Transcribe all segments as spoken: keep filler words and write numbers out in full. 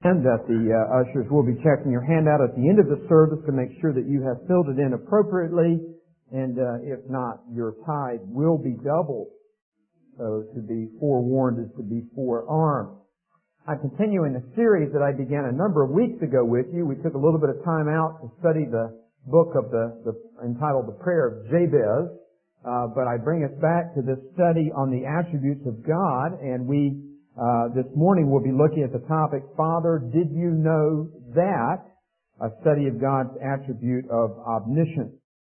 And that the uh, ushers will be checking your handout at the end of the service to make sure that you have filled it in appropriately, and uh, if not, your tithe will be doubled. So to be forewarned is to be forearmed. I'm continuing the series that I began a number of weeks ago with you. We took a little bit of time out to study the book of the, the entitled The Prayer of Jabez, uh, but I bring us back to this study on the attributes of God, and we Uh, this morning we'll be looking at the topic, Father, did you know that? A study of God's attribute of omniscience.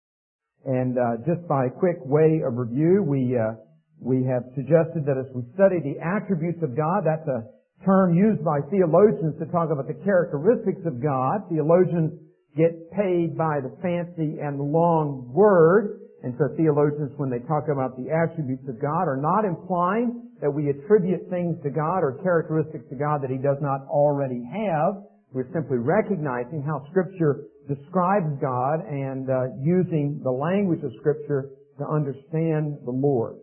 And uh, just by a quick way of review, we uh, we have suggested that as we study the attributes of God, that's a term used by theologians to talk about the characteristics of God. Theologians get paid by the fancy and the long word. And so theologians, when they talk about the attributes of God, are not implying that we attribute things to God or characteristics to God that He does not already have. We're simply recognizing how Scripture describes God and uh, using the language of Scripture to understand the Lord.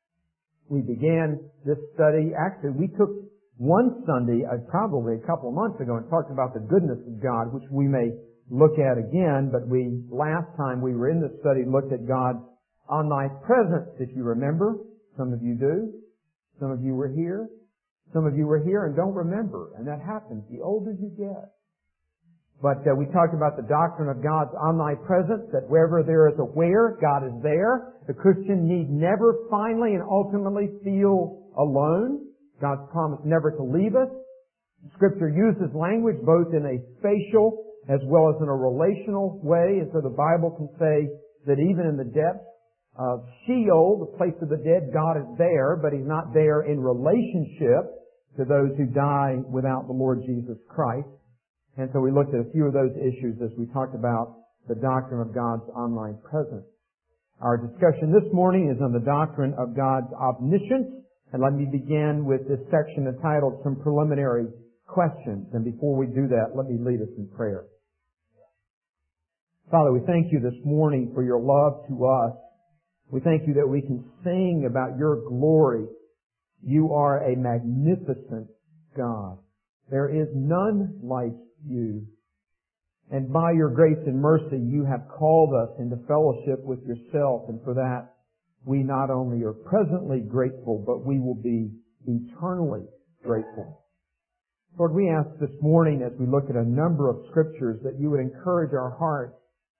We began this study, actually we took one Sunday, uh, probably a couple of months ago, and talked about the goodness of God, which we may look at again, but we, last time we were in this study, looked at God's omnipresence, if you remember. Some of you do. Some of you were here. Some of you were here and don't remember, and that happens the older you get. But uh, we talked about the doctrine of God's omnipresence, that wherever there is a where, God is there. The Christian need never finally and ultimately feel alone. God's promise never to leave us. Scripture uses language both in a spatial as well as in a relational way, and so the Bible can say that even in the depths of Sheol, the place of the dead, God is there, but He's not there in relationship to those who die without the Lord Jesus Christ. And so we looked at a few of those issues as we talked about the doctrine of God's omnipresence. Our discussion this morning is on the doctrine of God's omniscience, and let me begin with this section entitled Some Preliminary Questions. And before we do that, let me lead us in prayer. Father, we thank you this morning for your love to us. We thank you that we can sing about your glory. You are a magnificent God. There is none like you. And by your grace and mercy, you have called us into fellowship with yourself. And for that, we not only are presently grateful, but we will be eternally grateful. Lord, we ask this morning as we look at a number of scriptures that you would encourage our hearts.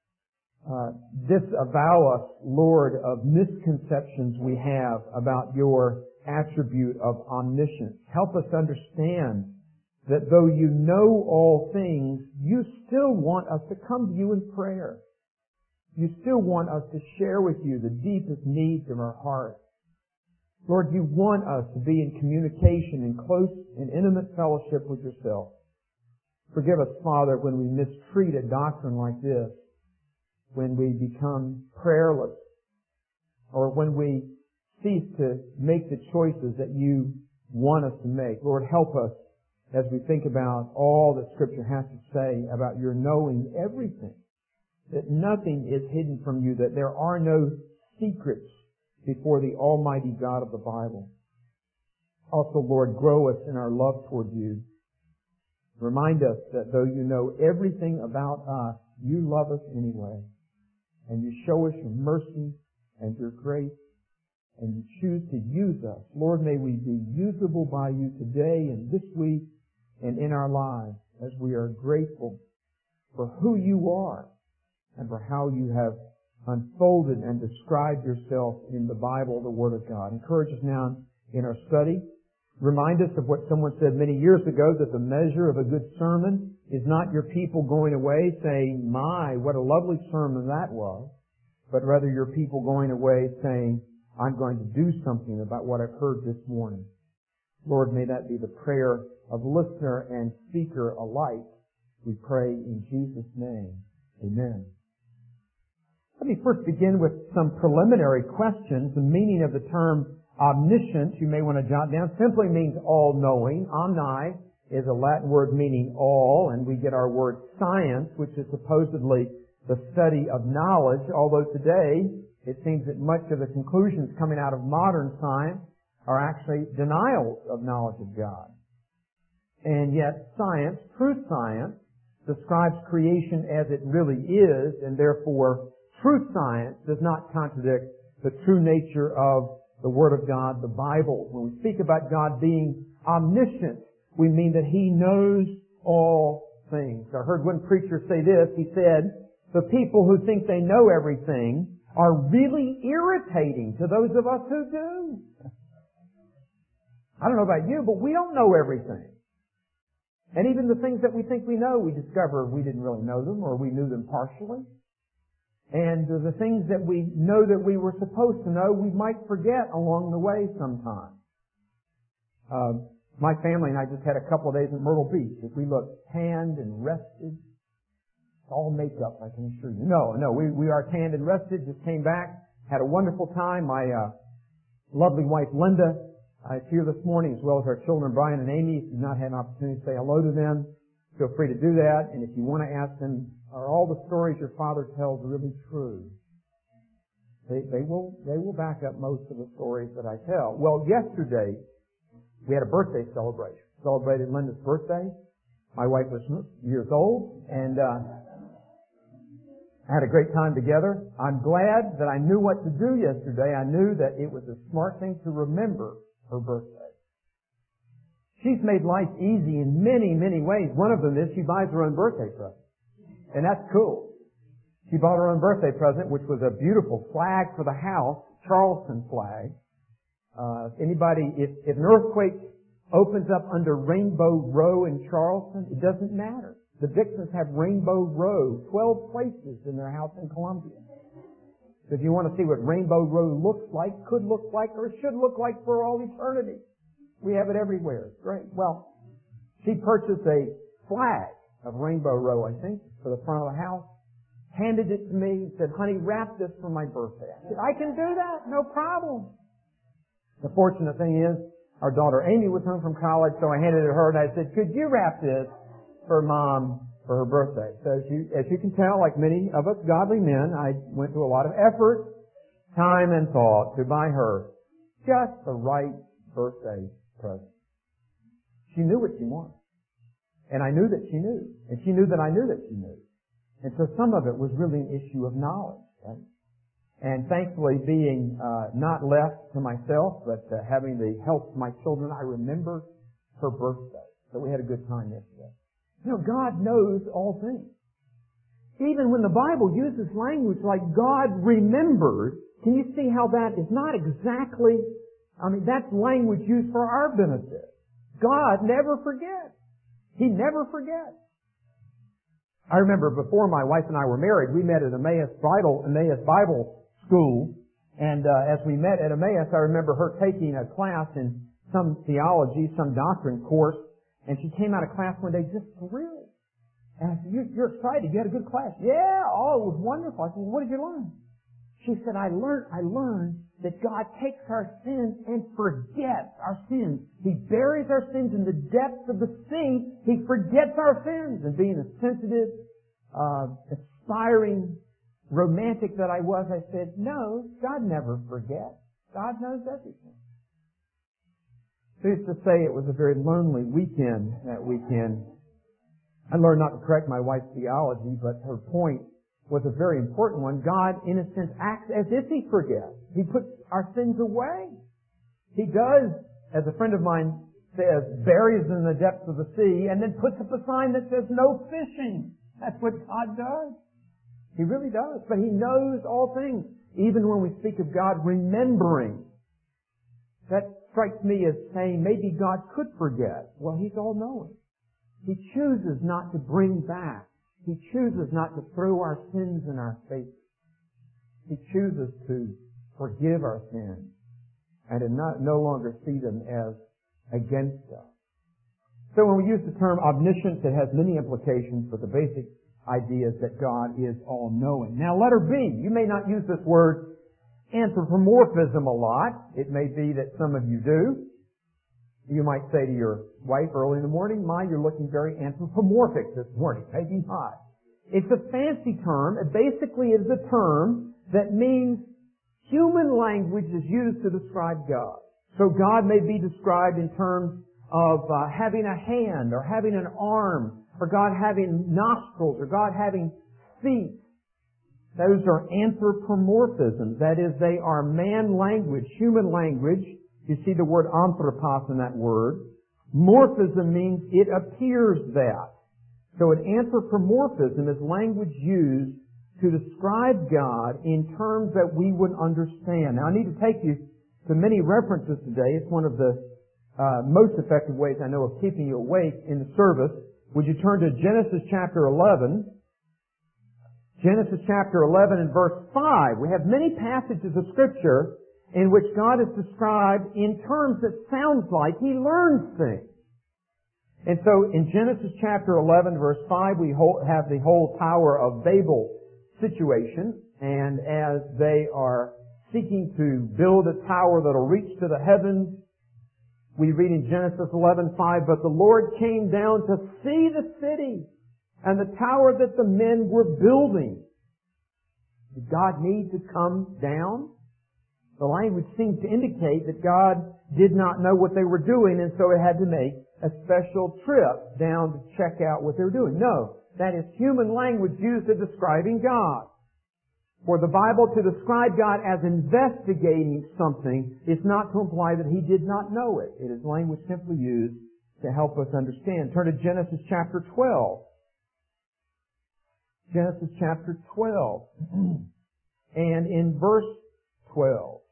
Uh, disavow us, Lord, of misconceptions we have about your attribute of omniscience. Help us understand that though you know all things, you still want us to come to you in prayer. You still want us to share with you the deepest needs of our heart. Lord, you want us to be in communication and close and intimate fellowship with yourself. Forgive us, Father, when we mistreat a doctrine like this, when we become prayerless, or when we cease to make the choices that you want us to make. Lord, help us as we think about all that Scripture has to say about your knowing everything, that nothing is hidden from you, that there are no secrets before the Almighty God of the Bible. Also, Lord, grow us in our love toward you. Remind us that though you know everything about us, you love us anyway. And you show us your mercy and your grace, and you choose to use us. Lord, may we be usable by you today and this week and in our lives as we are grateful for who you are and for how you have unfolded and described yourself in the Bible, the Word of God. Encourage us now in our study. Remind us of what someone said many years ago, that the measure of a good sermon is not your people going away saying, my, what a lovely sermon that was, but rather your people going away saying, I'm going to do something about what I've heard this morning. Lord, may that be the prayer of listener and speaker alike. We pray in Jesus' name. Amen. Let me first begin with some preliminary questions. The meaning of the term omniscient, you may want to jot down, simply means all-knowing. Omni is a Latin word meaning all, and we get our word science, which is supposedly the study of knowledge, although today it seems that much of the conclusions coming out of modern science are actually denials of knowledge of God. And yet science, true science, describes creation as it really is, and therefore true science does not contradict the true nature of the Word of God, the Bible. When we speak about God being omniscient, we mean that He knows all things. I heard one preacher say this. He said, the people who think they know everything are really irritating to those of us who do. I don't know about you, but we don't know everything. And even the things that we think we know, we discover we didn't really know them, or we knew them partially. And the things that we know that we were supposed to know, we might forget along the way sometime. Uh, my family and I just had a couple of days in Myrtle Beach. If we look tanned and rested, it's all makeup, I can assure you. No, no, we, we are tanned and rested, just came back, had a wonderful time. My uh, lovely wife, Linda, uh, is here this morning, as well as our children, Brian and Amy. If you've not had an opportunity to say hello to them, feel free to do that. And if you want to ask them, are all the stories your father tells really true? They, they will, they will back up most of the stories that I tell. Well, yesterday, we had a birthday celebration. Celebrated Linda's birthday. My wife was years old, and uh, I had a great time together. I'm glad that I knew what to do yesterday. I knew that it was a smart thing to remember her birthday. She's made life easy in many, many ways. One of them is she buys her own birthday present. And that's cool. She bought her own birthday present, which was a beautiful flag for the house, Charleston flag. Uh, anybody, if, if an earthquake opens up under Rainbow Row in Charleston, it doesn't matter. The Dixons have Rainbow Row, twelve places in their house in Columbia. So if you want to see what Rainbow Row looks like, could look like, or should look like for all eternity, we have it everywhere. It's great. Well, she purchased a flag of Rainbow Row, I think, for the front of the house, handed it to me, and said, honey, wrap this for my birthday. I said, I can do that, no problem. The fortunate thing is, our daughter Amy was home from college, so I handed it to her, and I said, could you wrap this for Mom for her birthday? So as you, as you can tell, like many of us godly men, I went through a lot of effort, time, and thought to buy her just the right birthday present. She knew what she wanted. And I knew that she knew. And she knew that I knew that she knew. And so some of it was really an issue of knowledge. Right? And thankfully, being uh, not left to myself, but uh, having the help of my children, I remembered her birthday. So we had a good time yesterday. You know, God knows all things. Even when the Bible uses language like God remembered, can you see how that is not exactly, I mean, that's language used for our benefit. God never forgets. He never forgets. I remember before my wife and I were married, we met at Emmaus Bible, Emmaus Bible School, and uh, as we met at Emmaus, I remember her taking a class in some theology, some doctrine course, and she came out of class one day just thrilled. And I said, you're, you're excited, you had a good class. Yeah, oh, it was wonderful. I said, well, what did you learn? She said, I learned, I learned that God takes our sins and forgets our sins. He buries our sins in the depths of the sea. He forgets our sins. And being a sensitive, uh, aspiring romantic that I was, I said, no, God never forgets. God knows everything. Needless to say, it was a very lonely weekend that weekend. I learned not to correct my wife's theology, but her point was a very important one. God, in a sense, acts as if He forgets. He puts our sins away. He does, as a friend of mine says, buries them in the depths of the sea and then puts up a sign that says no fishing. That's what God does. He really does. But He knows all things. Even when we speak of God remembering, that strikes me as saying maybe God could forget. Well, He's all-knowing. He chooses not to bring back. He chooses not to throw our sins in our faces. He chooses to forgive our sins and to not, no longer see them as against us. So when we use the term omniscience, it has many implications, but the basic idea is that God is all-knowing. Now, letter B. You may not use this word anthropomorphism a lot. It may be that some of you do. You might say to your wife early in the morning, Ma, you're looking very anthropomorphic this morning. Maybe not. It's a fancy term. It basically is a term that means human language is used to describe God. So God may be described in terms of uh, having a hand or having an arm, or God having nostrils, or God having feet. Those are anthropomorphisms. That is, they are man language, human language. You see the word anthropos in that word. Morphism means it appears that. So an anthropomorphism is language used to describe God in terms that we would understand. Now I need to take you to many references today. It's one of the uh, most effective ways I know of keeping you awake in the service. Would you turn to Genesis chapter eleven? Genesis chapter eleven and verse five. We have many passages of Scripture in which God is described in terms that sounds like He learns things. And so in Genesis chapter eleven verse five, we have the whole Tower of Babel situation. And as they are seeking to build a tower that'll reach to the heavens, we read in Genesis eleven five, but the Lord came down to see the city and the tower that the men were building. Did God need to come down? The language seems to indicate that God did not know what they were doing, and so it had to make a special trip down to check out what they were doing. No, that is human language used to describing God. For the Bible to describe God as investigating something is not to imply that He did not know it. It is language simply used to help us understand. Turn to Genesis chapter twelve. Genesis chapter twelve. And in verse twelve.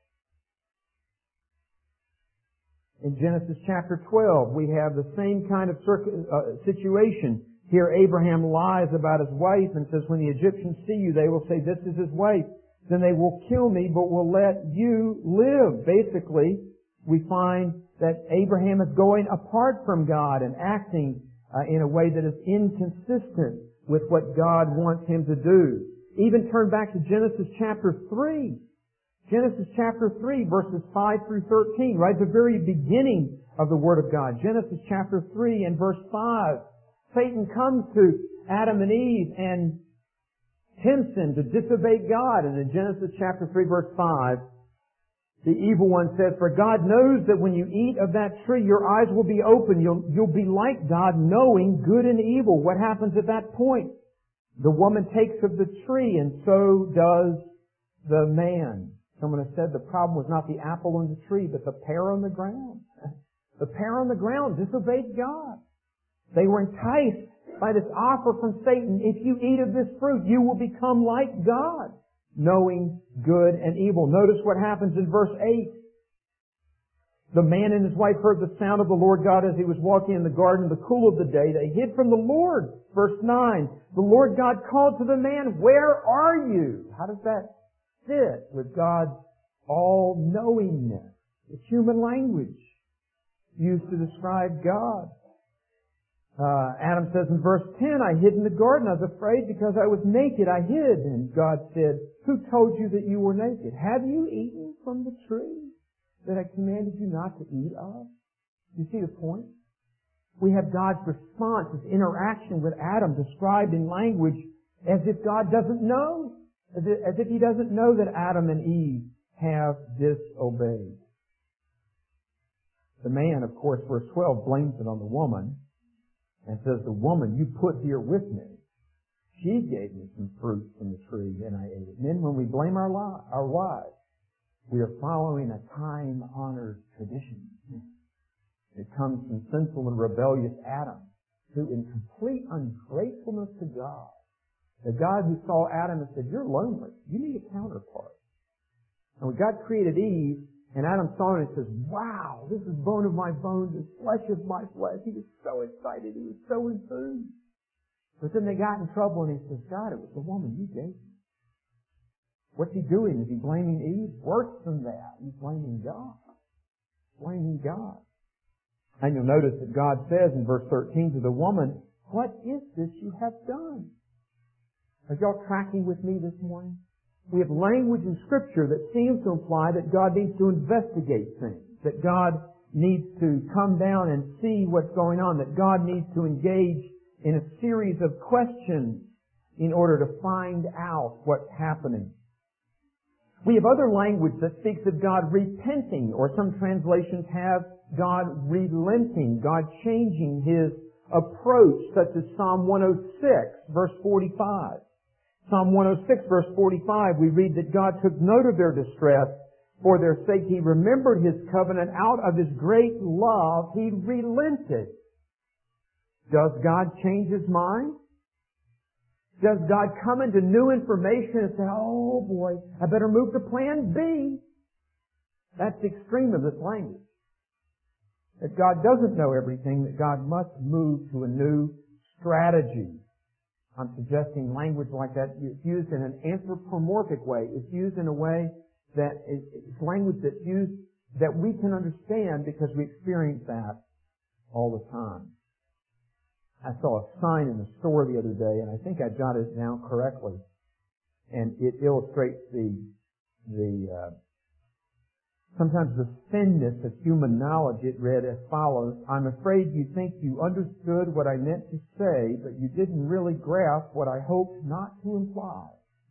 In Genesis chapter twelve, we have the same kind of uh, situation. Here Abraham lies about his wife and says, when the Egyptians see you, they will say, this is his wife. Then they will kill me, but will let you live. Basically, we find that Abraham is going apart from God and acting uh, in a way that is inconsistent with what God wants him to do. Even turn back to Genesis chapter three. Genesis chapter three, verses five through thirteen, right at the very beginning of the Word of God. Genesis chapter three and verse five. Satan comes to Adam and Eve and tempts them to disobey God. And in Genesis chapter three, verse five, the evil one says, for God knows that when you eat of that tree, your eyes will be open. You'll, you'll be like God, knowing good and evil. What happens at that point? The woman takes of the tree, and so does the man. Someone has said the problem was not the apple on the tree, but the pear on the ground. The pear on the ground disobeyed God. They were enticed by this offer from Satan. If you eat of this fruit, you will become like God, knowing good and evil. Notice what happens in verse eight. The man and his wife heard the sound of the Lord God as He was walking in the garden in the cool of the day. They hid from the Lord. Verse nine. The Lord God called to the man, where are you? How does that fit with God's all-knowingness? It's human language used to describe God. Uh, Adam says in verse ten, I hid in the garden. I was afraid because I was naked. I hid. And God said, who told you that you were naked? Have you eaten from the tree that I commanded you not to eat of? You see the point? We have God's response, His interaction with Adam described in language as if God doesn't know. As if, as if He doesn't know that Adam and Eve have disobeyed. The man, of course, verse twelve, blames it on the woman. And says, the woman you put here with me, she gave me some fruit from the tree and I ate it. And then when we blame our, li- our wives, we are following a time-honored tradition. It comes from sinful and rebellious Adam, who in complete ungratefulness to God, the God who saw Adam and said, you're lonely, you need a counterpart. And when God created Eve, and Adam saw it and says, wow, this is bone of my bones and flesh of my flesh. He was so excited. He was so enthused. But then they got in trouble and he says, God, it was the woman you gave me. What's he doing? Is he blaming Eve? Worse than that. He's blaming God. Blaming God. And you'll notice that God says in verse thirteen to the woman, what is this you have done? Are y'all tracking with me this morning? We have language in Scripture that seems to imply that God needs to investigate things, that God needs to come down and see what's going on, that God needs to engage in a series of questions in order to find out what's happening. We have other language that speaks of God repenting, or some translations have God relenting, God changing His approach, such as Psalm one oh six, verse forty-five. Psalm one oh six, verse forty-five, we read that God took note of their distress. For their sake He remembered His covenant. Out of His great love He relented. Does God change His mind? Does God come into new information and say, oh boy, I better move to plan B? That's the extreme of this language. That God doesn't know everything, that God must move to a new strategy. I'm suggesting language like that. It's used in an anthropomorphic way. It's used in a way that it's language that's used that we can understand because we experience that all the time. I saw a sign in the store the other day, and I think I jotted it down correctly, and it illustrates the the uh, sometimes the thinness of human knowledge. It read as follows: "I'm afraid you think you understood what I meant to say, but you didn't really grasp what I hoped not to imply."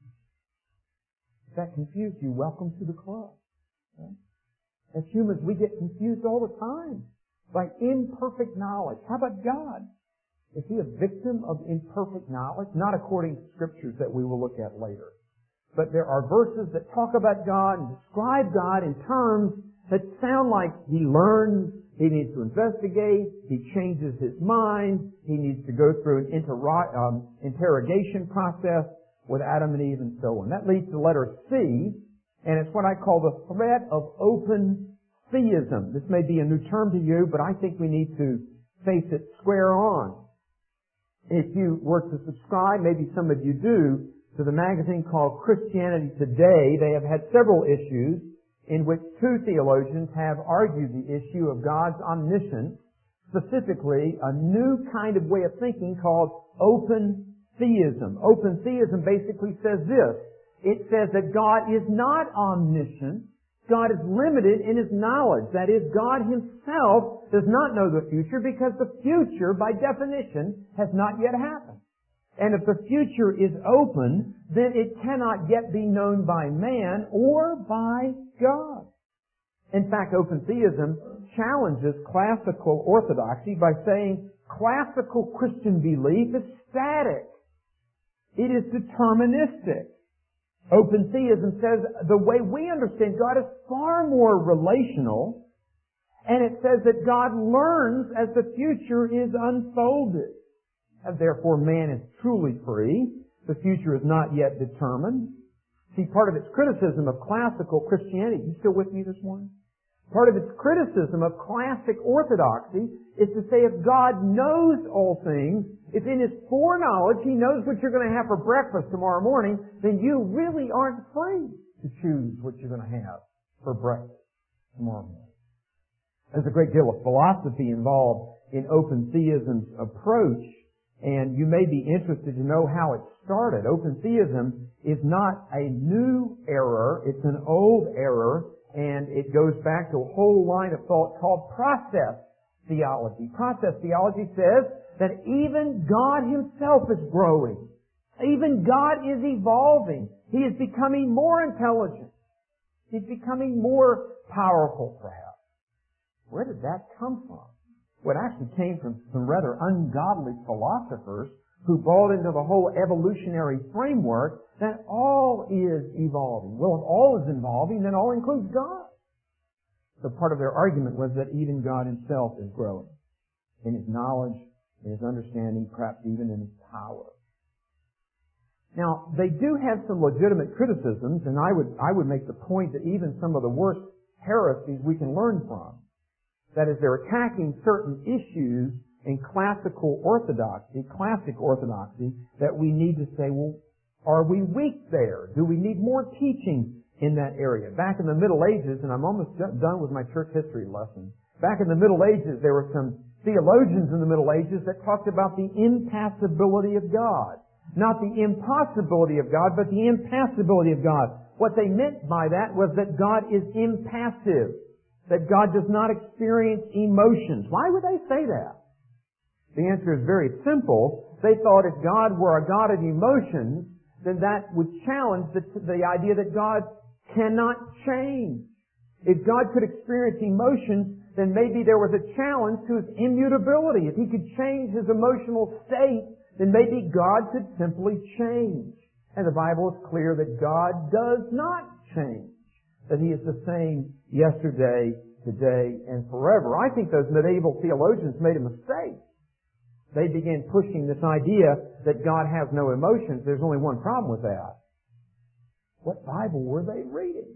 If that confused you, welcome to the club. Okay? As humans, we get confused all the time by imperfect knowledge. How about God? Is He a victim of imperfect knowledge? Not according to scriptures that we will look at later. But there are verses that talk about God and describe God in terms that sound like He learns, He needs to investigate, He changes His mind, He needs to go through an inter- um, interrogation process with Adam and Eve and so on. That leads to the letter C, and it's what I call the threat of open theism. This may be a new term to you, but I think we need to face it square on. If you were to subscribe, maybe some of you do, to the magazine called Christianity Today, they have had several issues in which two theologians have argued the issue of God's omniscience, specifically a new kind of way of thinking called open theism. Open theism basically says this. It says that God is not omniscient. God is limited in His knowledge. That is, God Himself does not know the future because the future, by definition, has not yet happened. And if the future is open, then it cannot yet be known by man or by God. In fact, open theism challenges classical orthodoxy by saying classical Christian belief is static. It is deterministic. Open theism says the way we understand God is far more relational, and it says that God learns as the future is unfolded. And therefore man is truly free. The future is not yet determined. See, part of its criticism of classical Christianity, you still with me this morning? Part of its criticism of classic orthodoxy is to say if God knows all things, if in His foreknowledge He knows what you're going to have for breakfast tomorrow morning, then you really aren't free to choose what you're going to have for breakfast tomorrow morning. There's a great deal of philosophy involved in open theism's approach, and you may be interested to know how it started. Open theism is not a new error, it's an old error, and it goes back to a whole line of thought called process theology. Process theology says that even God Himself is growing. Even God is evolving. He is becoming more intelligent. He's becoming more powerful, perhaps. Where did that come from? Well, it actually came from some rather ungodly philosophers who bought into the whole evolutionary framework that all is evolving. Well, if all is evolving, then all includes God. So part of their argument was that even God Himself is growing in His knowledge, in His understanding, perhaps even in His power. Now, they do have some legitimate criticisms, and I would, I would make the point that even some of the worst heresies we can learn from. That is, they're attacking certain issues in classical orthodoxy, classic orthodoxy, that we need to say, well, are we weak there? Do we need more teaching in that area? Back in the Middle Ages, and I'm almost done with my church history lesson, back in the Middle Ages, there were some theologians in the Middle Ages that talked about the impassibility of God. Not the impossibility of God, but the impassibility of God. What they meant by that was that God is impassive, that God does not experience emotions. Why would they say that? The answer is very simple. They thought if God were a God of emotions, then that would challenge the, the idea that God cannot change. If God could experience emotions, then maybe there was a challenge to his immutability. If he could change his emotional state, then maybe God could simply change. And the Bible is clear that God does not change, that He is the same yesterday, today, and forever. I think those medieval theologians made a mistake. They began pushing this idea that God has no emotions. There's only one problem with that. What Bible were they reading?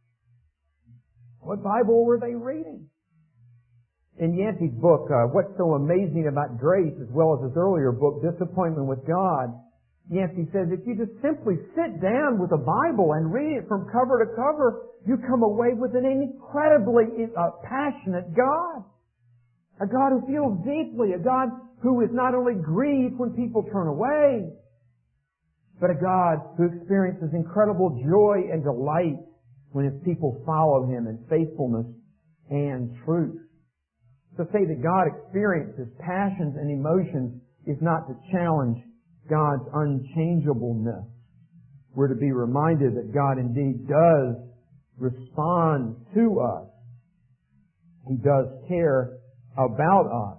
What Bible were they reading? In Yancey's book, uh, What's So Amazing About Grace, as well as his earlier book, Disappointment with God, Yancey says if you just simply sit down with a Bible and read it from cover to cover, you come away with an incredibly uh, passionate God. A God who feels deeply, a God who is not only grieved when people turn away, but a God who experiences incredible joy and delight when His people follow Him in faithfulness and truth. To say that God experiences passions and emotions is not to challenge God's unchangeableness. We're to be reminded that God indeed does respond to us. He does care about us.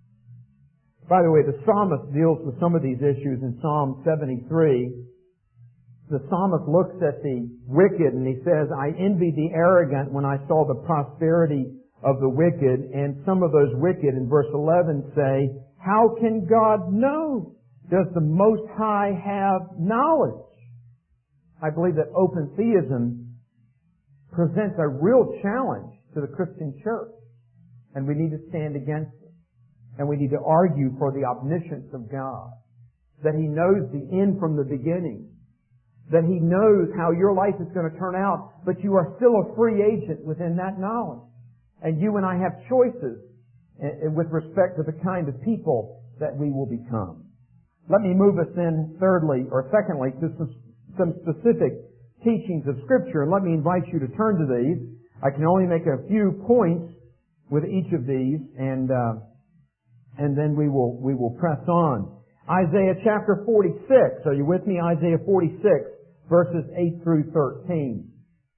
By the way, the psalmist deals with some of these issues in Psalm seventy-three. The psalmist looks at the wicked and he says, I envied the arrogant when I saw the prosperity of the wicked. And some of those wicked in verse eleven say, how can God know? Does the Most High have knowledge? I believe that open theism presents a real challenge to the Christian church. And we need to stand against it. And we need to argue for the omniscience of God. That He knows the end from the beginning. That He knows how your life is going to turn out, but you are still a free agent within that knowledge. And you and I have choices with respect to the kind of people that we will become. Let me move us then, thirdly, or secondly, to some specific teachings of Scripture, and let me invite you to turn to these. I can only make a few points with each of these, and uh, and then we will we will press on. Isaiah chapter forty-six. Are you with me? Isaiah forty-six, verses eight through thirteen.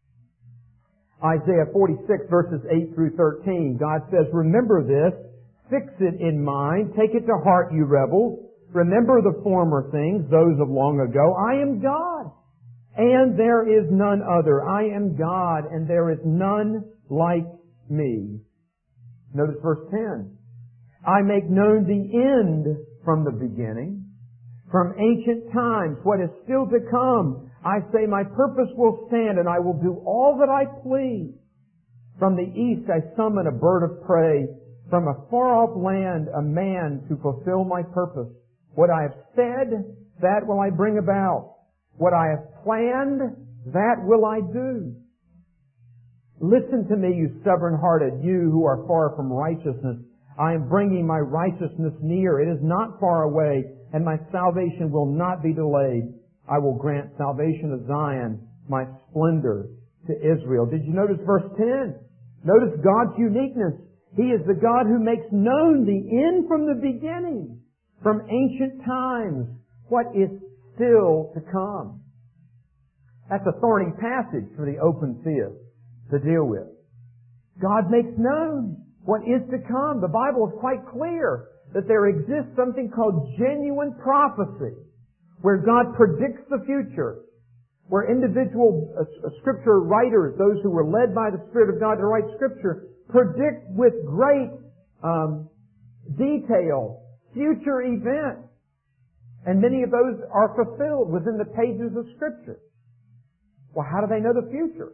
Isaiah forty-six, verses eight through thirteen. God says, remember this, fix it in mind, take it to heart, you rebels. Remember the former things, those of long ago. I am God, and there is none other. I am God, and there is none like me. Notice verse ten. I make known the end from the beginning, from ancient times, what is still to come. I say my purpose will stand, and I will do all that I please. From the east I summon a bird of prey, from a far-off land a man to fulfill my purpose. What I have said, that will I bring about. What I have planned, that will I do. Listen to me, you stubborn-hearted, you who are far from righteousness. I am bringing my righteousness near. It is not far away, and my salvation will not be delayed. I will grant salvation of Zion, my splendor to Israel. Did you notice verse ten? Notice God's uniqueness. He is the God who makes known the end from the beginning. From ancient times, what is still to come. That's a thorny passage for the open theist to deal with. God makes known what is to come. The Bible is quite clear that there exists something called genuine prophecy, where God predicts the future, where individual uh, Scripture writers, those who were led by the Spirit of God to write Scripture, predict with great um, detail future events. And many of those are fulfilled within the pages of Scripture. Well, how do they know the future?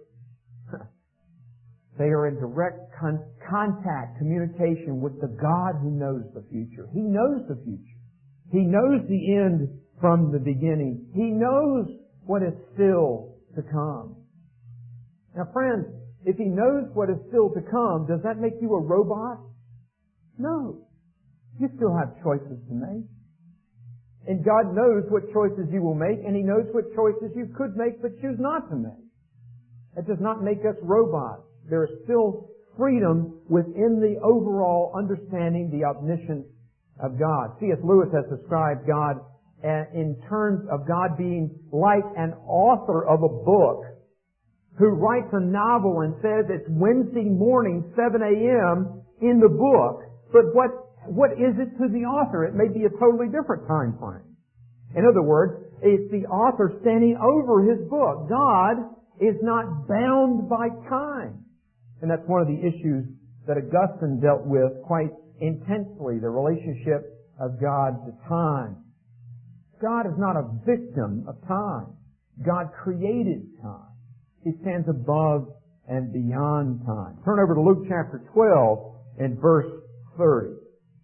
They are in direct con- contact, communication with the God who knows the future. He knows the future. He knows the end from the beginning. He knows what is still to come. Now, friends, if He knows what is still to come, does that make you a robot? No. You still have choices to make. And God knows what choices you will make, and He knows what choices you could make but choose not to make. That does not make us robots. There is still freedom within the overall understanding the omniscience of God. C S Lewis has described God in terms of God being like an author of a book who writes a novel and says it's Wednesday morning, seven a.m., in the book, but what, what is it to the author? It may be a totally different time frame. In other words, it's the author standing over his book. God is not bound by time. And that's one of the issues that Augustine dealt with quite intensely, the relationship of God to time. God is not a victim of time. God created time. He stands above and beyond time. Turn over to Luke chapter twelve and verse thirty.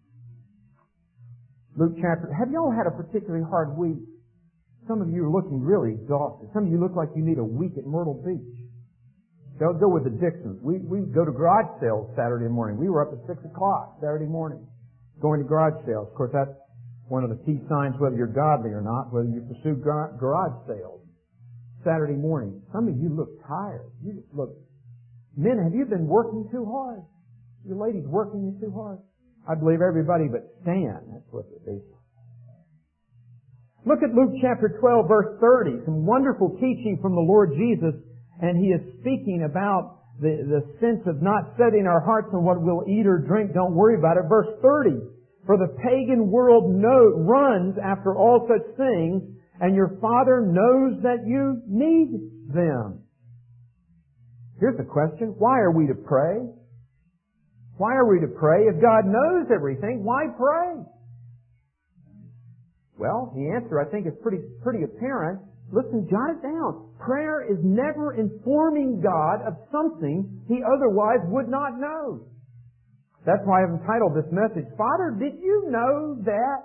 Luke chapter, have y'all had a particularly hard week? Some of you are looking really exhausted. Some of you look like you need a week at Myrtle Beach. They'll go with the Dixons. We, we go to garage sales Saturday morning. We were up at six o'clock Saturday morning going to garage sales. Of course, that's one of the key signs whether you're godly or not, whether you pursue gar- garage sales. Saturday morning. Some of you look tired. You look, men, have you been working too hard? Your ladies working you too hard? I believe everybody but Stan. That's what it is. Look at Luke chapter twelve, verse thirty. Some wonderful teaching from the Lord Jesus, and He is speaking about the, the sense of not setting our hearts on what we'll eat or drink. Don't worry about it. Verse thirty. For the pagan world know, runs after all such things, and your Father knows that you need them. Here's the question. Why are we to pray? Why are we to pray? If God knows everything, why pray? Well, the answer, I think, is pretty, pretty apparent. Listen, jot it down. Prayer is never informing God of something He otherwise would not know. That's why I've entitled this message, Father, did you know that?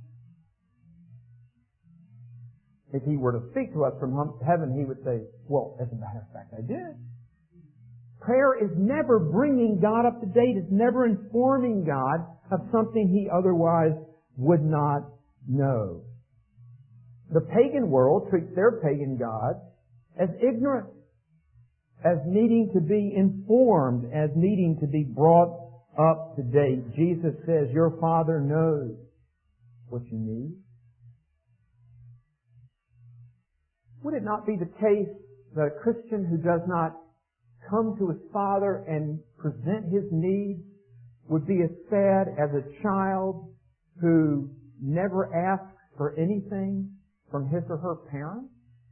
If He were to speak to us from heaven, He would say, well, as a matter of fact, I did. Prayer is never bringing God up to date. It's never informing God of something He otherwise would not know. The pagan world treats their pagan gods as ignorant, as needing to be informed, as needing to be brought up to date. Jesus says, your Father knows what you need. Would it not be the case that a Christian who does not come to his Father and present his needs would be as sad as a child who never asks for anything from his or her parent?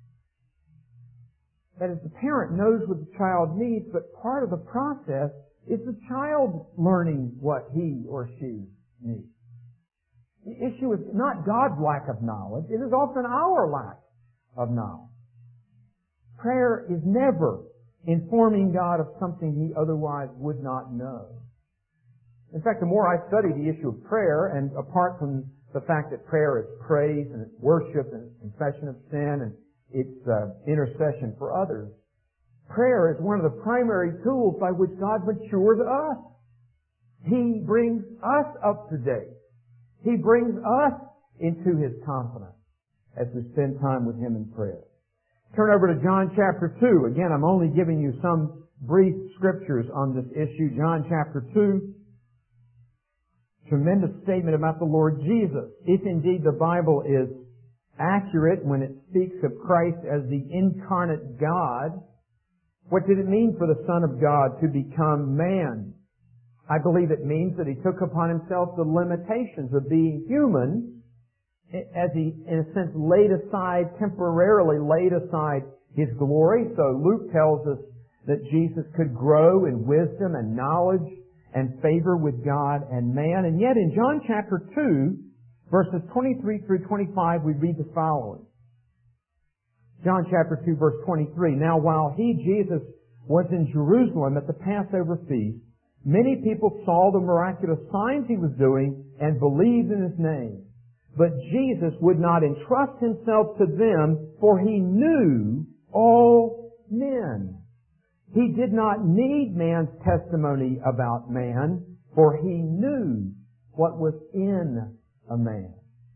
That is, the parent knows what the child needs, but part of the process is the child learning what he or she needs. The issue is not God's lack of knowledge, it is often our lack of knowledge. Prayer is never informing God of something He otherwise would not know. In fact, the more I study the issue of prayer, and apart from the fact that prayer is praise and it's worship and it's confession of sin and it's uh, intercession for others, prayer is one of the primary tools by which God matures us. He brings us up to date. He brings us into His confidence as we spend time with Him in prayer. Turn over to John chapter two. Again, I'm only giving you some brief scriptures on this issue. John chapter two. Tremendous statement about the Lord Jesus. If indeed the Bible is accurate when it speaks of Christ as the incarnate God, what did it mean for the Son of God to become man? I believe it means that He took upon Himself the limitations of being human, as He, in a sense, laid aside, temporarily laid aside His glory. So Luke tells us that Jesus could grow in wisdom and knowledge and favor with God and man. And yet in John chapter two, verses twenty-three through twenty-five, we read the following. John chapter two, verse twenty-three. Now while He, Jesus, was in Jerusalem at the Passover feast, many people saw the miraculous signs He was doing and believed in His name. But Jesus would not entrust Himself to them, for He knew all men. He did not need man's testimony about man, for He knew what was in a man.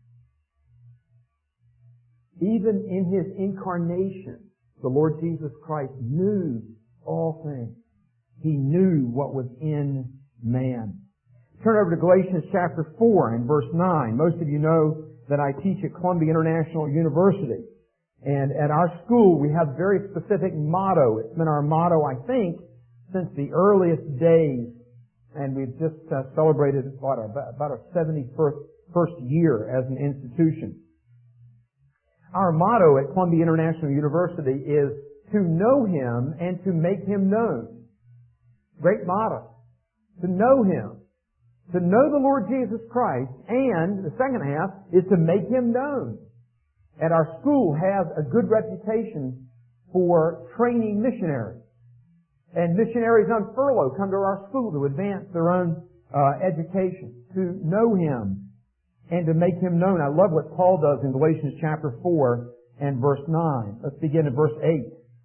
Even in His incarnation, the Lord Jesus Christ knew all things. He knew what was in man. Turn over to Galatians chapter four and verse nine. Most of you know that I teach at Columbia International University. And at our school we have a very specific motto. It's been our motto, I think, since the earliest days And we've just uh, celebrated what, about our seventy-first first year as an institution. Our motto at Columbia International University is to know Him and to make Him known. Great motto. To know Him. To know the Lord Jesus Christ, and the second half is to make Him known. And our school has a good reputation for training missionaries. And missionaries on furlough come to our school to advance their own uh, education, to know Him and to make Him known. I love what Paul does in Galatians chapter four and verse nine. Let's begin in verse eight.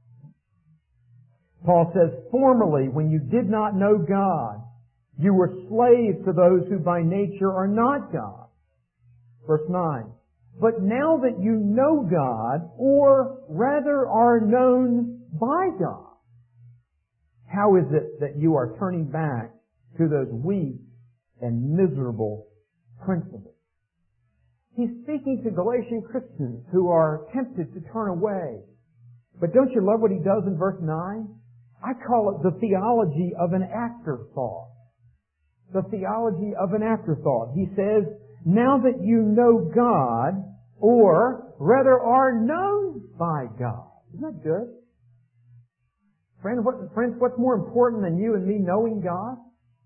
Paul says, "Formerly, when you did not know God, you were slaves to those who by nature are not God." Verse nine. "But now that you know God, or rather are known by God, how is it that you are turning back to those weak and miserable principles?" He's speaking to Galatian Christians who are tempted to turn away. But don't you love what he does in verse nine? I call it the theology of an afterthought. The theology of an afterthought. He says, now that you know God, or rather are known by God. Isn't that good? Friends, what, friends, what's more important than you and me knowing God?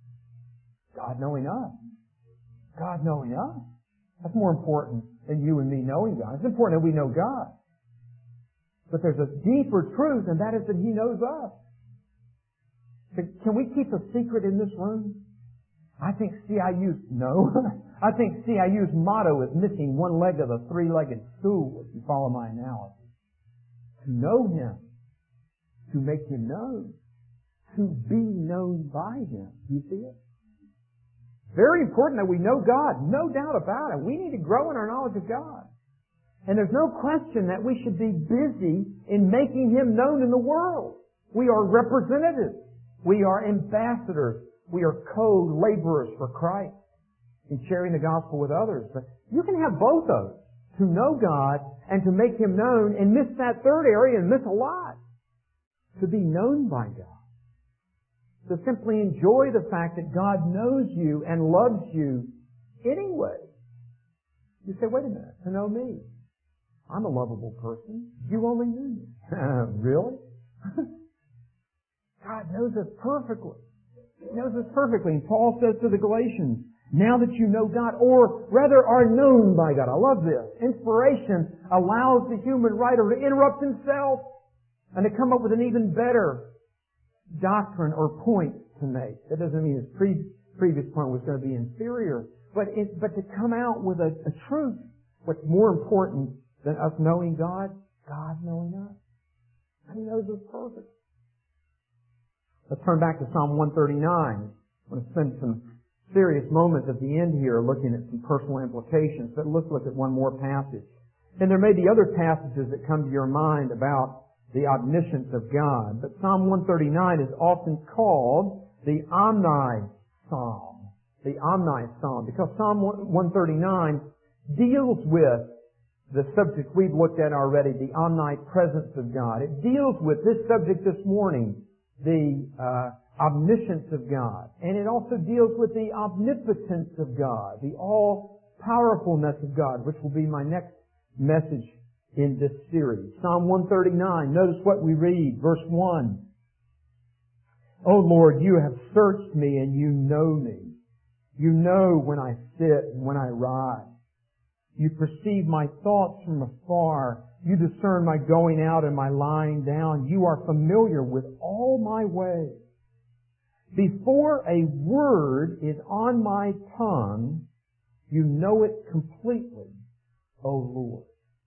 God knowing us. God knowing us. That's more important than you and me knowing God. It's important that we know God. But there's a deeper truth, and that is that He knows us. Can we keep a secret in this room? I think C I U's, no. I think C I U's motto is missing one leg of the three-legged stool, if you follow my analogy. To know Him. To make Him known. To be known by Him. Do you see it? Very important that we know God. No doubt about it. We need to grow in our knowledge of God. And there's no question that we should be busy in making Him known in the world. We are representatives. We are ambassadors. We are co-laborers for Christ in sharing the gospel with others. But you can have both those. To know God and to make Him known and miss that third area and miss a lot. To be known by God. To simply enjoy the fact that God knows you and loves you anyway. You say, wait a minute, to know me. I'm a lovable person. You only knew me. Really? God knows us perfectly. He knows us perfectly. And Paul says to the Galatians, now that you know God, or rather are known by God. I love this. Inspiration allows the human writer to interrupt himself and to come up with an even better doctrine or point to make. That doesn't mean his pre- previous point was going to be inferior, but it, but to come out with a, a truth. What's more important than us knowing God? God knowing us. And He knows us perfect. Let's turn back to Psalm one thirty-nine. I'm going to spend some serious moments at the end here looking at some personal implications, but let's look at one more passage. And there may be other passages that come to your mind about the omniscience of God. But Psalm one thirty-nine is often called the Omni Psalm. The Omni Psalm. Because Psalm one thirty-nine deals with the subject we've looked at already, the omnipresence of God. It deals with this subject this morning, the uh, omniscience of God. And it also deals with the omnipotence of God, the all-powerfulness of God, which will be my next message in this series. Psalm one thirty-nine, notice what we read, verse one. O Lord, you have searched me and you know me. You know when I sit and when I rise. You perceive my thoughts from afar. You discern my going out and my lying down. You are familiar with all my ways. Before a word is on my tongue, you know it completely, O Lord.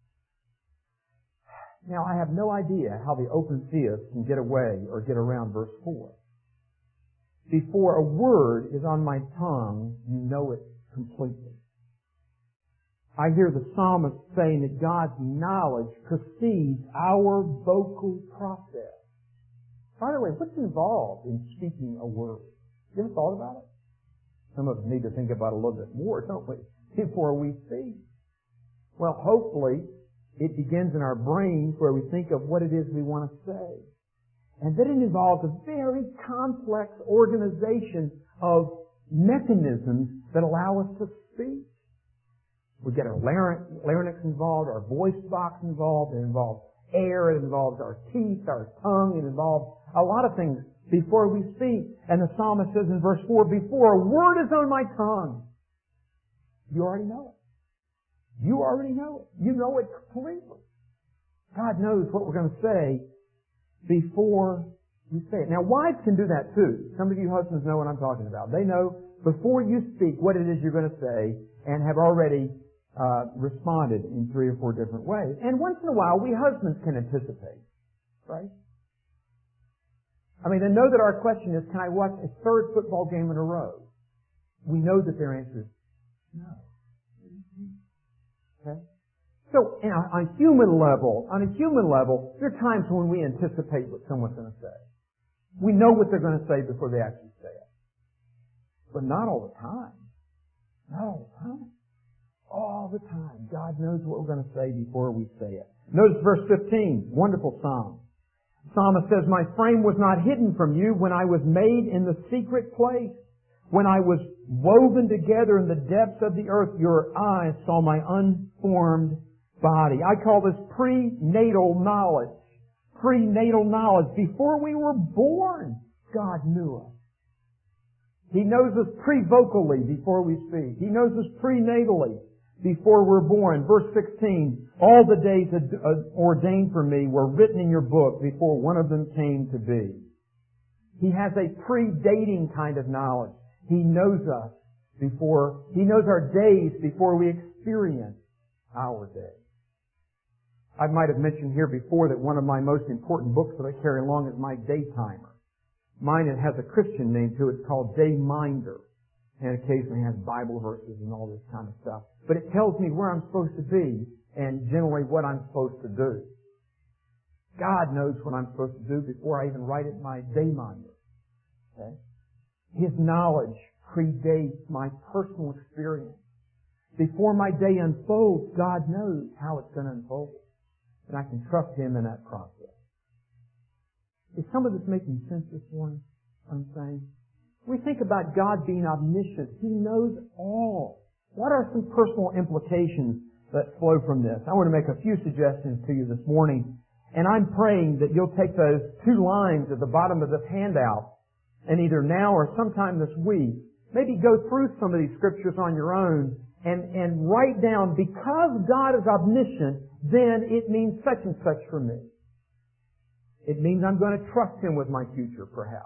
Now, I have no idea how the open theist can get away or get around verse four. Before a word is on my tongue, you know it completely. I hear the psalmist saying that God's knowledge precedes our vocal process. By the way, what's involved in speaking a word? You ever thought about it? Some of us need to think about it a little bit more, don't we, before we speak? Well, hopefully, it begins in our brains where we think of what it is we want to say. And then it involves a very complex organization of mechanisms that allow us to speak. We get our larynx, larynx involved, our voice box involved, it involves air, it involves our teeth, our tongue, it involves a lot of things before we speak. And the psalmist says in verse four, before a word is on my tongue, you already know it. You already know it. You know it completely. God knows what we're going to say before we say it. Now, wives can do that too. Some of you husbands know what I'm talking about. They know before you speak what it is you're going to say and have already uh, responded in three or four different ways. And once in a while, we husbands can anticipate, right? I mean, they know that our question is, can I watch a third football game in a row? We know that their answer is no. Okay? So, you know, on a human level, on a human level, there are times when we anticipate what someone's going to say. We know what they're going to say before they actually say it. But not all the time. Not all the time. All the time. God knows what we're going to say before we say it. Notice verse fifteen. Wonderful psalm. The psalmist says, my frame was not hidden from you when I was made in the secret place. When I was woven together in the depths of the earth, your eyes saw my unformed body. I call this prenatal knowledge. Prenatal knowledge. Before we were born, God knew us. He knows us pre-vocally before we speak. He knows us prenatally before we're born. Verse sixteen, all the days ordained for me were written in your book before one of them came to be. He has a predating kind of knowledge. He knows us before, He knows our days before we experience our days. I might have mentioned here before that one of my most important books that I carry along is my Day Timer. Mine, it has a Christian name to it. It's called Day Minder. And occasionally has Bible verses and all this kind of stuff. But it tells me where I'm supposed to be and generally what I'm supposed to do. God knows what I'm supposed to do before I even write it in my Day Minder. Okay? His knowledge predates my personal experience. Before my day unfolds, God knows how it's going to unfold. And I can trust Him in that process. Is some of this making sense this morning, what I'm saying? We think about God being omniscient. He knows all. What are some personal implications that flow from this? I want to make a few suggestions to you this morning. And I'm praying that you'll take those two lines at the bottom of this handout and either now or sometime this week, maybe go through some of these scriptures on your own and, and write down, because God is omniscient, then it means such and such for me. It means I'm going to trust Him with my future, perhaps.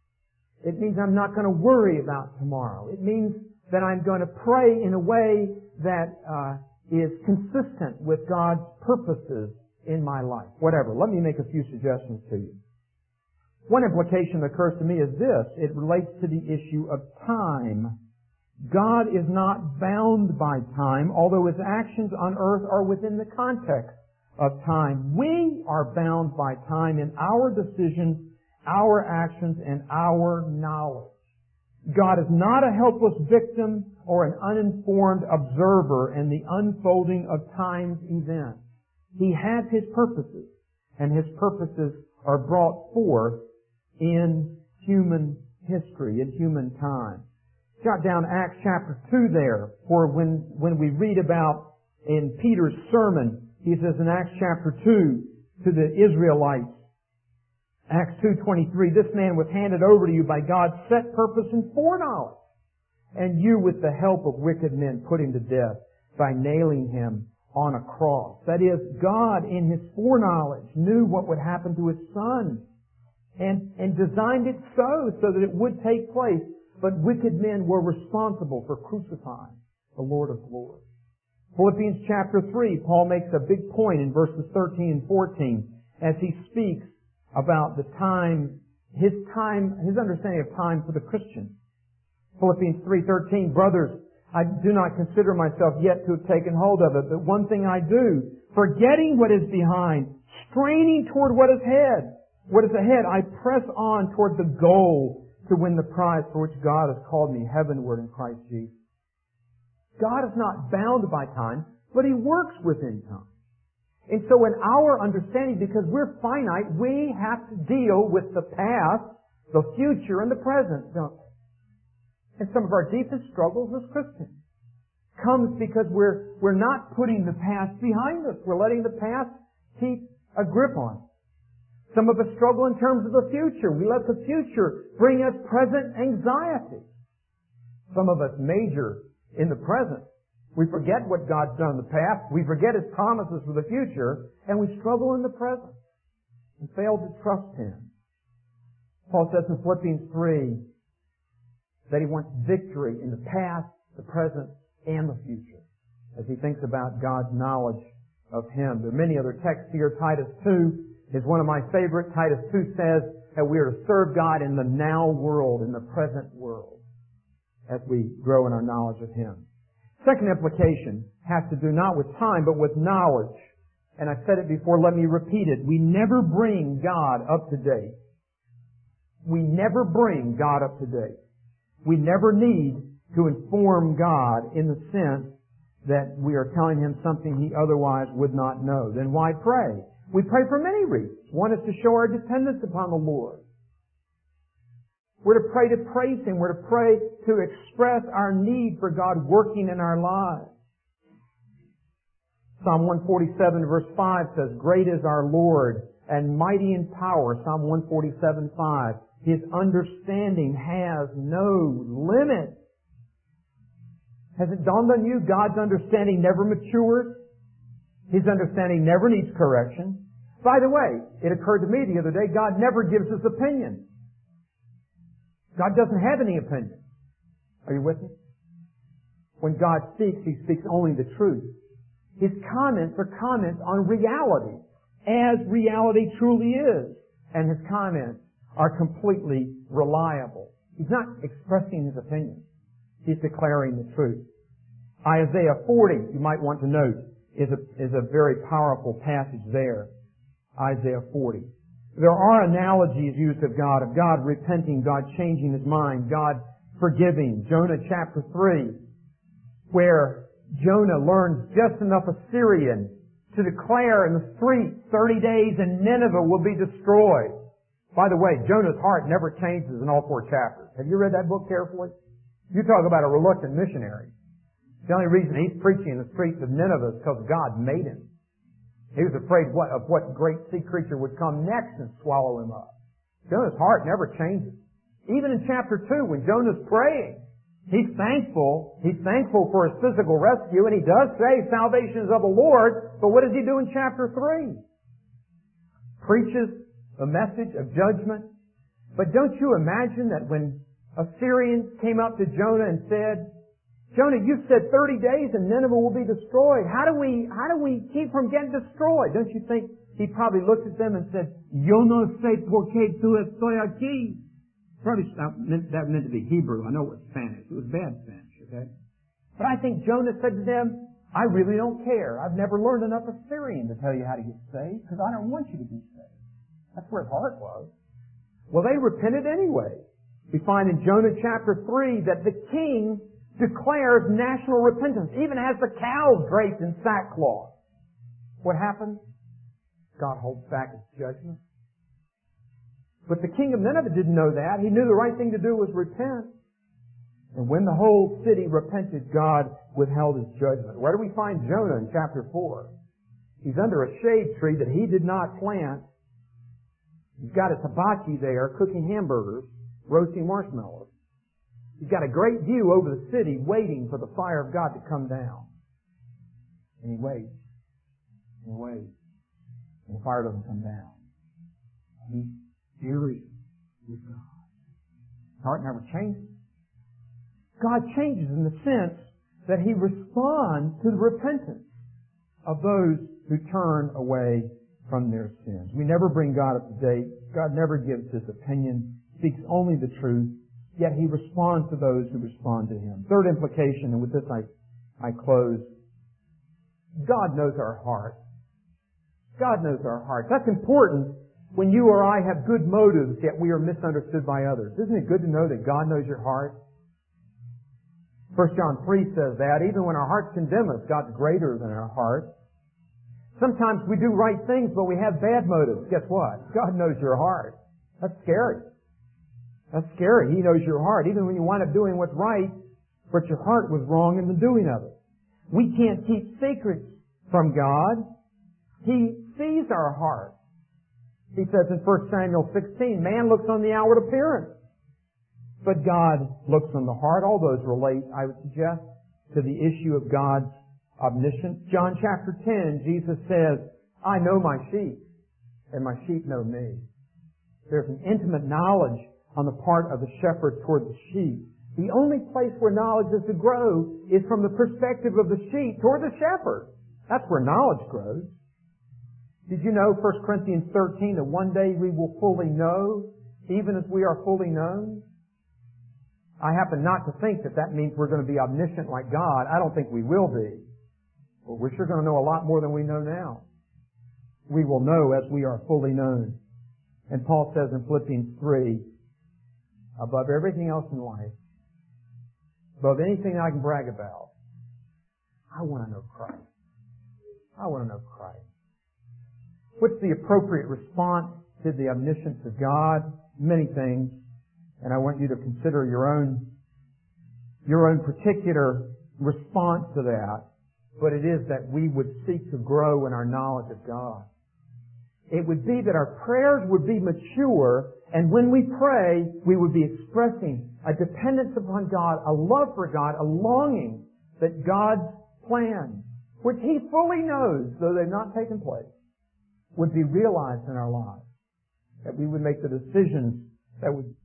It means I'm not going to worry about tomorrow. It means that I'm going to pray in a way that uh, is consistent with God's purposes in my life. Whatever. Let me make a few suggestions to you. One implication that occurs to me is this. It relates to the issue of time. God is not bound by time, although His actions on earth are within the context of time. We are bound by time in our decisions, our actions, and our knowledge. God is not a helpless victim or an uninformed observer in the unfolding of time's events. He has His purposes, and His purposes are brought forth in human history, in human time. Jot down Acts chapter two there, for when, when we read about in Peter's sermon, he says in Acts chapter two to the Israelites, Acts two twenty-three, this man was handed over to you by God's set purpose and foreknowledge, and you with the help of wicked men put Him to death by nailing Him on a cross. That is, God in His foreknowledge knew what would happen to His Son and, and designed it so, so that it would take place. But wicked men were responsible for crucifying the Lord of glory. Philippians chapter three, Paul makes a big point in verses thirteen and fourteen as he speaks about the time, his time, his understanding of time for the Christian. Philippians three thirteen, brothers, I do not consider myself yet to have taken hold of it, but one thing I do, forgetting what is behind, straining toward what is ahead. What is ahead, I press on toward the goal to win the prize for which God has called me heavenward in Christ Jesus. God is not bound by time, but He works within time. And so in our understanding, because we're finite, we have to deal with the past, the future, and the present, don't we? And some of our deepest struggles as Christians comes because we're, we're not putting the past behind us. We're letting the past keep a grip on us. Some of us struggle in terms of the future. We let the future bring us present anxiety. Some of us major in the present. We forget what God's done in the past. We forget His promises for the future. And we struggle in the present and fail to trust Him. Paul says in Philippians three that he wants victory in the past, the present, and the future as he thinks about God's knowledge of Him. There are many other texts here. Titus two is one of my favorites. Titus two says that we are to serve God in the now world, in the present world, as we grow in our knowledge of Him. Second implication has to do not with time, but with knowledge. And I've said it before, let me repeat it. We never bring God up to date. We never bring God up to date. We never need to inform God in the sense that we are telling Him something He otherwise would not know. Then why pray? We pray for many reasons. One is to show our dependence upon the Lord. We're to pray to praise Him. We're to pray to express our need for God working in our lives. Psalm one forty-seven verse five says, "Great is our Lord and mighty in power." Psalm one forty-seven five. His understanding has no limit. Has it dawned on you God's understanding never matures? His understanding never needs correction. By the way, it occurred to me the other day, God never gives us opinion. God doesn't have any opinion. Are you with me? When God speaks, He speaks only the truth. His comments are comments on reality, as reality truly is. And His comments are completely reliable. He's not expressing His opinion. He's declaring the truth. Isaiah forty, you might want to note, is a, is a very powerful passage there. Isaiah forty. There are analogies used of God, of God repenting, God changing His mind, God forgiving. Jonah chapter three, where Jonah learns just enough Assyrian to declare in the streets thirty days and Nineveh will be destroyed. By the way, Jonah's heart never changes in all four chapters. Have you read that book carefully? You talk about a reluctant missionary. The only reason he's preaching in the streets of Nineveh is because God made him. He was afraid what, of what great sea creature would come next and swallow him up. Jonah's heart never changes. Even in chapter two, when Jonah's praying, he's thankful. He's thankful for his physical rescue, and he does say salvation is of the Lord. But what does he do in chapter three? Preaches a message of judgment. But don't you imagine that when Assyrians came up to Jonah and said, "Jonah, you said thirty days and Nineveh will be destroyed. How do we, how do we keep from getting destroyed?" Don't you think he probably looked at them and said, "Yo no sé por qué tú estoy aquí"? Probably that meant, that meant to be Hebrew. I know it was Spanish. It was bad Spanish, okay? But I think Jonah said to them, "I really don't care. I've never learned enough Assyrian to tell you how to get saved because I don't want you to be saved." That's where his heart was. Well, they repented anyway. We find in Jonah chapter three that the king declares national repentance, even has the cows draped in sackcloth. What happened? God holds back His judgment. But the king of Nineveh didn't know that. He knew the right thing to do was repent. And when the whole city repented, God withheld His judgment. Where do we find Jonah in chapter four? He's under a shade tree that he did not plant. He's got a hibachi there cooking hamburgers, roasting marshmallows. He's got a great view over the city waiting for the fire of God to come down. And he waits. And he waits. And the fire doesn't come down. And he's furious with God. His heart never changes. God changes in the sense that He responds to the repentance of those who turn away from their sins. We never bring God up to date. God never gives His opinion, speaks only the truth, yet He responds to those who respond to Him. Third implication, and with this I, I close, God knows our heart. God knows our heart. That's important when you or I have good motives, yet we are misunderstood by others. Isn't it good to know that God knows your heart? First John three says that. Even when our hearts condemn us, God's greater than our hearts. Sometimes we do right things, but we have bad motives. Guess what? God knows your heart. That's scary. That's scary. He knows your heart, even when you wind up doing what's right, but your heart was wrong in the doing of it. We can't keep secrets from God. He sees our heart. He says in First Samuel sixteen, man looks on the outward appearance, but God looks on the heart. All those relate, I would suggest, to the issue of God's omniscience. John chapter ten, Jesus says, I know my sheep, and my sheep know me. There's an intimate knowledge on the part of the shepherd toward the sheep. The only place where knowledge is to grow is from the perspective of the sheep toward the shepherd. That's where knowledge grows. Did you know, First Corinthians thirteen, that one day we will fully know, even as we are fully known? I happen not to think that that means we're going to be omniscient like God. I don't think we will be. But we're sure going to know a lot more than we know now. We will know as we are fully known. And Paul says in Philippians three, above everything else in life, above anything I can brag about, I want to know Christ. I want to know Christ. What's the appropriate response to the omniscience of God? Many things. And I want you to consider your own, your own particular response to that. But it is that we would seek to grow in our knowledge of God. It would be that our prayers would be mature, and when we pray, we would be expressing a dependence upon God, a love for God, a longing that God's plans, which He fully knows, though they've not taken place, would be realized in our lives. That we would make the decisions that would